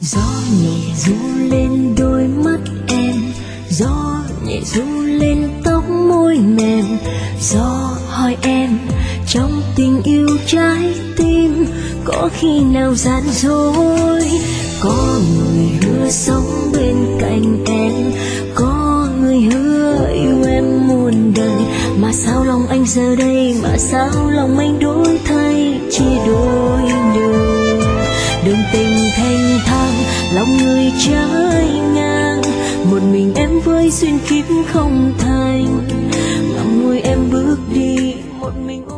Gió nhẹ ru lên đôi mắt em, gió nhẹ ru lên tóc môi mềm. Gió hỏi em trong tình yêu trái tim có khi nào gian dối. Có người hứa sống bên cạnh em, có người hứa yêu em muôn đời. Mà sao lòng anh giờ đây, mà sao lòng anh đổi thay, chia đôi đường. Đường tình thanh thang, lòng người trái ngang, một mình em với duyên kiếp không thành. Ngậm ngùi em bước đi một mình.